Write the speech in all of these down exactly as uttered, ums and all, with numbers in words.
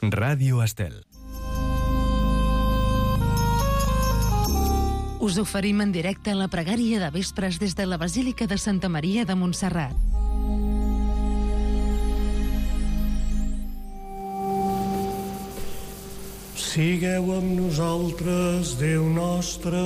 Ràdio Estel. Us oferim en directe la pregària de vespres des de la Basílica de Santa Maria de Montserrat. Sigueu amb nosaltres, Déu nostre.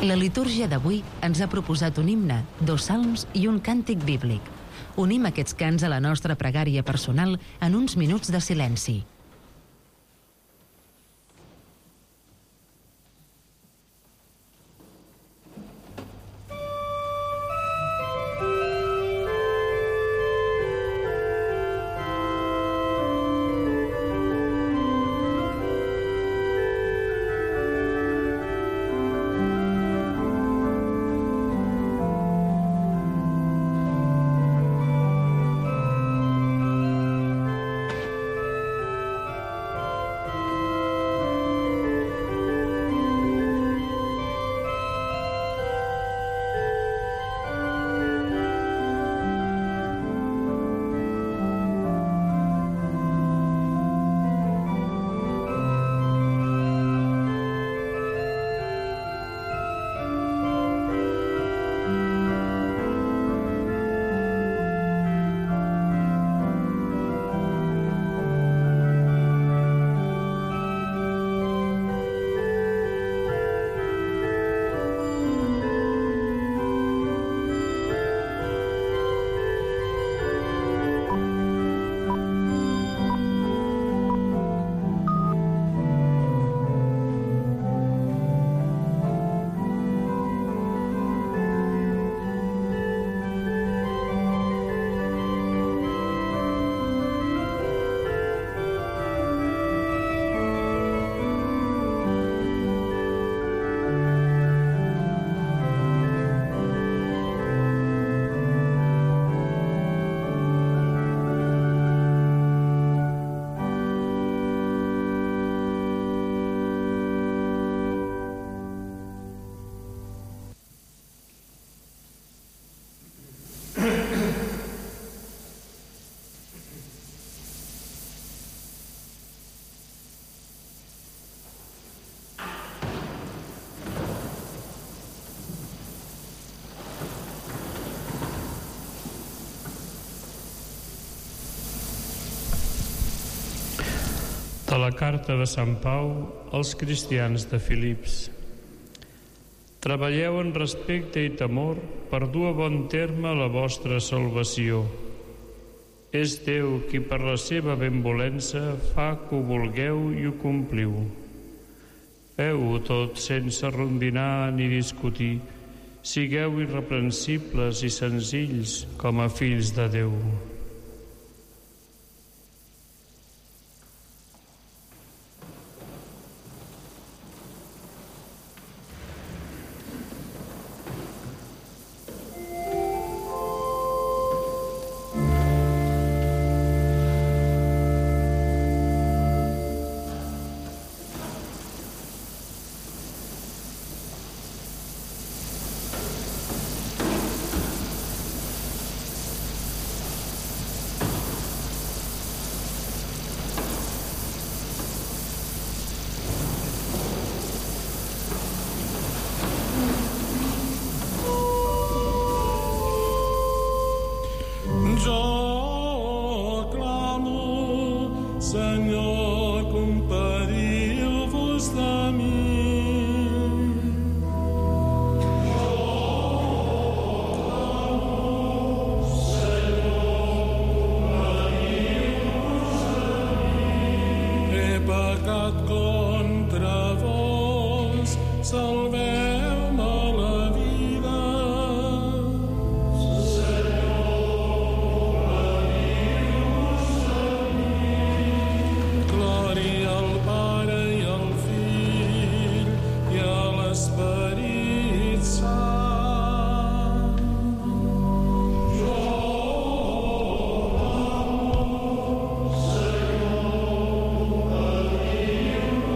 La litúrgia d'avui ens ha proposat un himne, dos salms i un càntic bíblic. Unim aquests cants a la nostra pregària personal en uns minuts de silenci. De la carta de Sant Pau als cristians de Filips. Treballeu en respecte i temor per dur a bon terme la vostra salvació. És Déu qui per la seva benvolença fa que ho vulgueu i ho compliu. Feu-ho tot sense rondinar ni discutir. Sigueu irreprensibles i senzills com a fills de Déu. Senyor,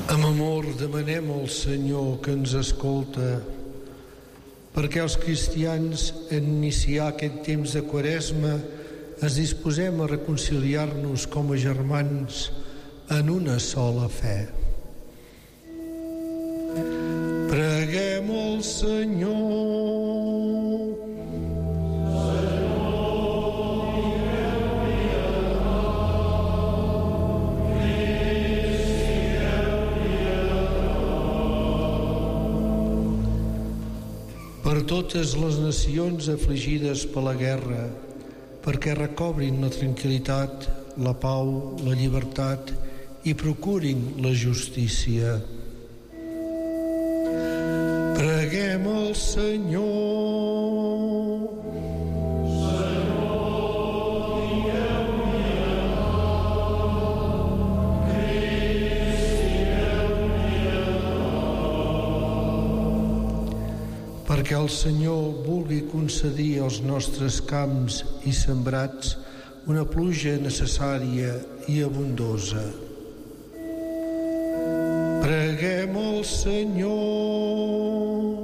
Amb amor demanem al Senyor que ens escolta, perquè els cristians, en iniciar aquest temps de Quaresma, ens disposem a reconciliar-nos com a germans en una sola fe. Preguem al Senyor. Per totes les nacions afligides per la guerra, perquè recobrin la tranquil·litat, la pau, la llibertat i procurin la justícia. Preguem al Senyor. Perquè el Senyor vulgui concedir als nostres camps i sembrats una pluja necessària i abundosa. Preguem al Senyor.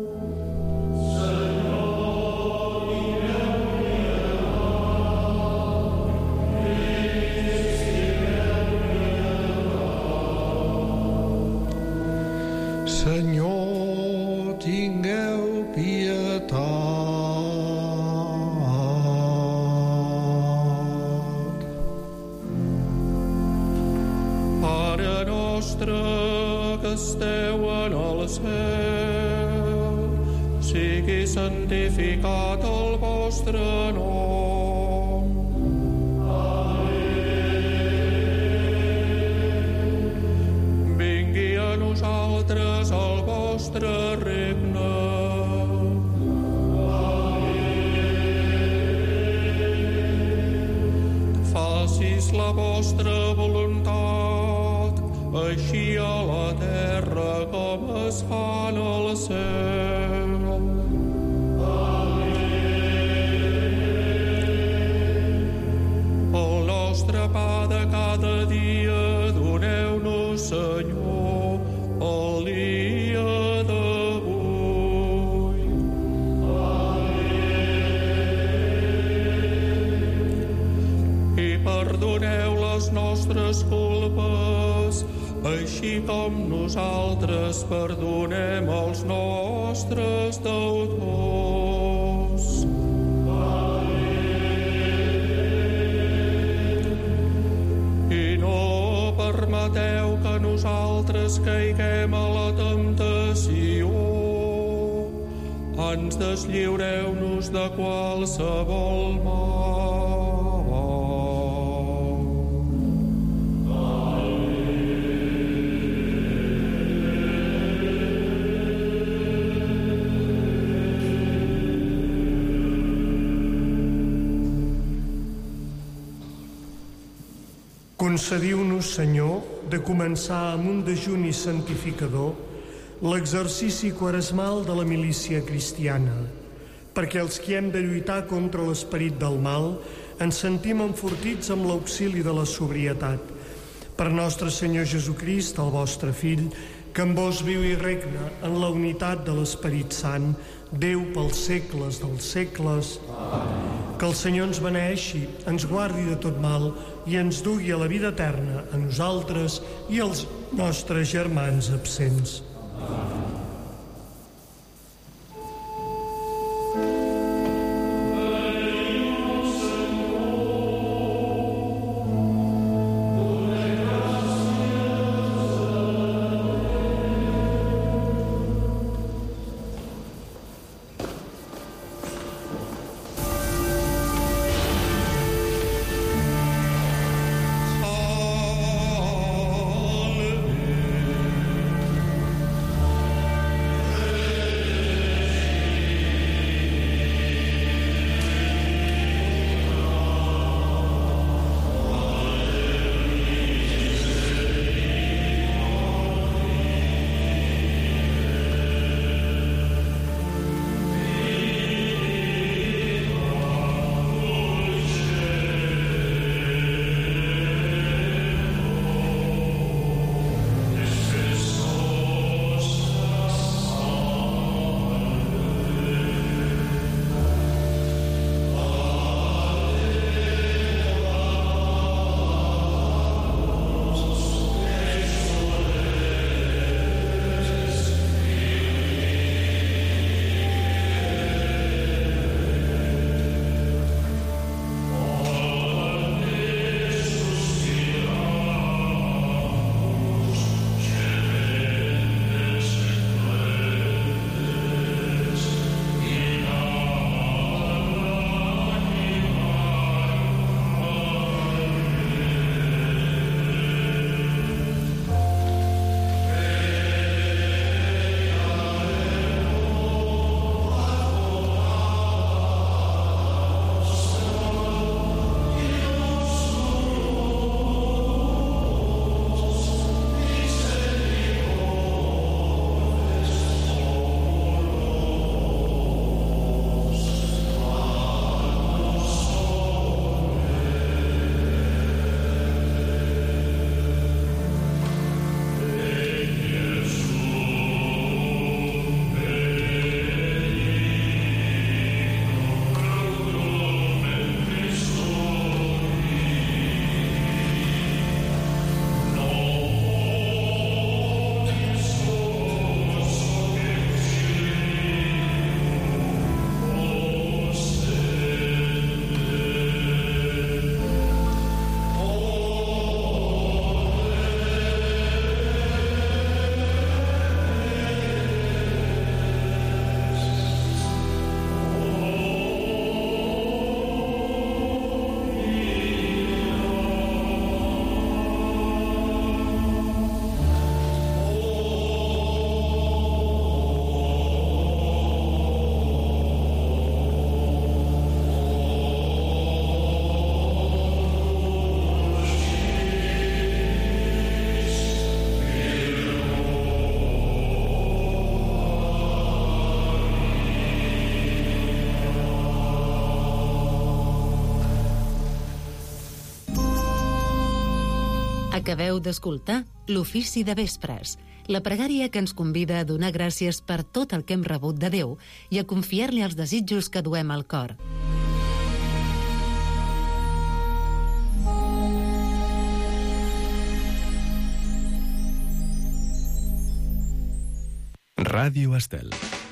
Senyor, tingueu pietat. Pare nostre que esteu en el cel, sigui santificat el vostre nom. Vingui a nosaltres el vostre regne. Facis la vostra voluntat, així a la terra com es fa en el cel. El nostre pa de cada dia doneu-nos, Senyor, el dia d'avui. I perdoneu les nostres culpes, així com nosaltres perdonem els nostres deutors. I no permeteu que nosaltres caiguem a la temptació. Ans deslliureu-nos de qualsevol mal. Concediu-nos, Senyor, de començar amb un dejuni santificador l'exercici quaresmal de la milícia cristiana, perquè els que hem de lluitar contra l'esperit del mal ens sentim enfortits amb l'auxili de la sobrietat. Per nostre Senyor Jesucrist, el vostre Fill, que amb vos viu i regna en la unitat de l'Esperit Sant, Déu pels segles dels segles. Amén. Que el Senyor ens beneeixi, ens guardi de tot mal i ens dugui a la vida eterna a nosaltres i als nostres germans absents. Amén. Acabeu d'escoltar l'Ofici de Vespres, la pregària que ens convida a donar gràcies per tot el que hem rebut de Déu i a confiar-li els desitjos que duem al cor. Ràdio Estel.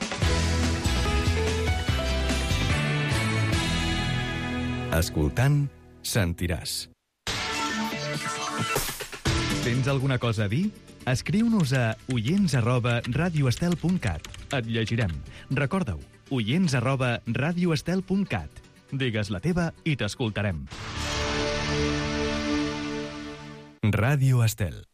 Escoltant, sentiràs. Tens alguna cosa a dir? Escriu-nos a oients arroba radioestel punt cat. Et llegirem. Recorda-ho, oients arroba radioestel punt cat. Digues la teva i t'escoltarem. Ràdio Estel.